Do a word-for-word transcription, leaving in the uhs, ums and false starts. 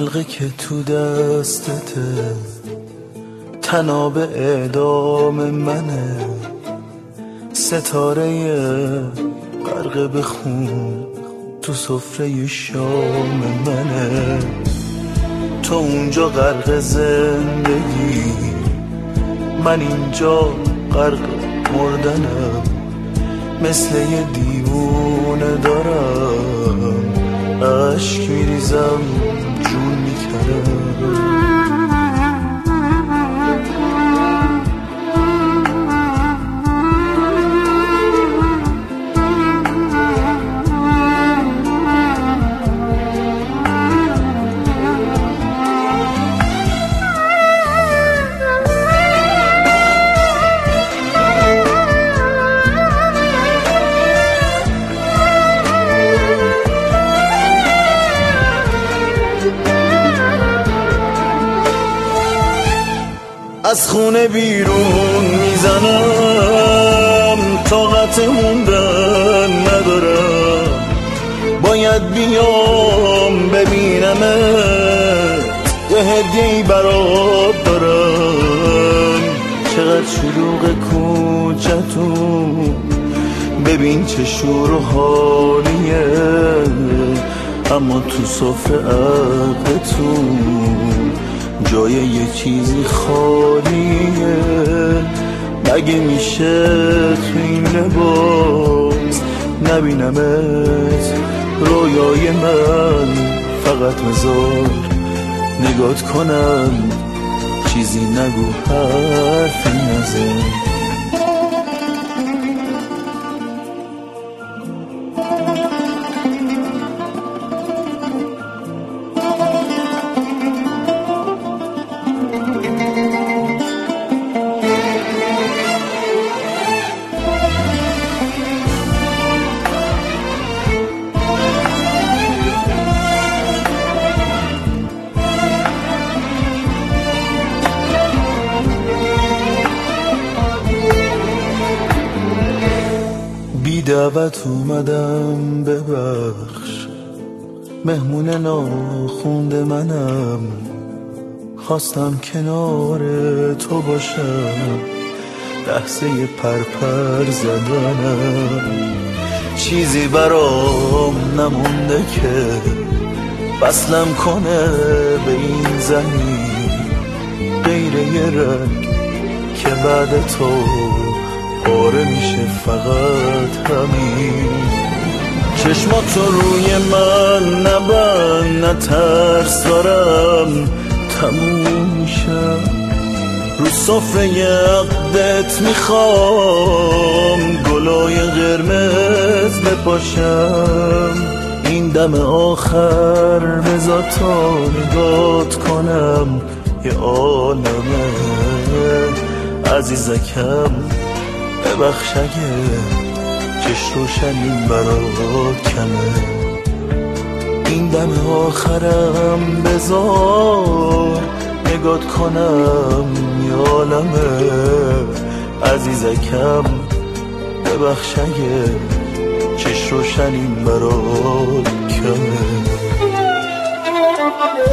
حلقه که تو دستته تناب اعدام منه، ستاره غرق به خون تو سفره شام منه. تو اونجا غرق زندگی، من اینجا غرق مردنم، مثل یه دیوونه دارم عشق میریزم جون میکنم. از خونه بیرون میزنم، طاقت موندن ندارم، باید بیام ببینمت، یه هدیه‌ای برات دارم. چقدر شلوغ کوچتون، ببین چه شور و حالیه، اما تو صفحه عقدتون جای یه چیزی خالیه. مگه میشه تو این لباس نبینمت رویای من؟ فقط مزار نگات کنم، چیزی نگو حرفی نزن. بی دعوت اومدم، ببخش، مهمون ناخونده منم، خواستم کنار تو باشم، لحظه پرپر زدنم. چیزی برام نمونده که وصلم کنه به این زمین، غیر یه رنگ که بعد تو پاره میشه، فقط همین. چشماتو روی من نبند، نترس دارم تموم میشم، رو سفره عقدت میخوام گلای قرمز بپاشم. این دم آخر بذار تا نگات کنم، یه عالمه عزیزکم، ببخش اگه چش روشنیم برات کمه. این دم آخرم بذار نگات کنم، یه عالمه عزیزکم، ببخش اگه چش روشنیم برات کمه.